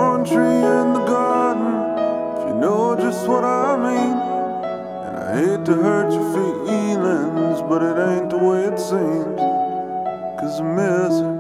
thorn tree in the garden, if you know just what I mean. And I hate to hurt your feelings, but it ain't the way it seems, 'cause I miss her.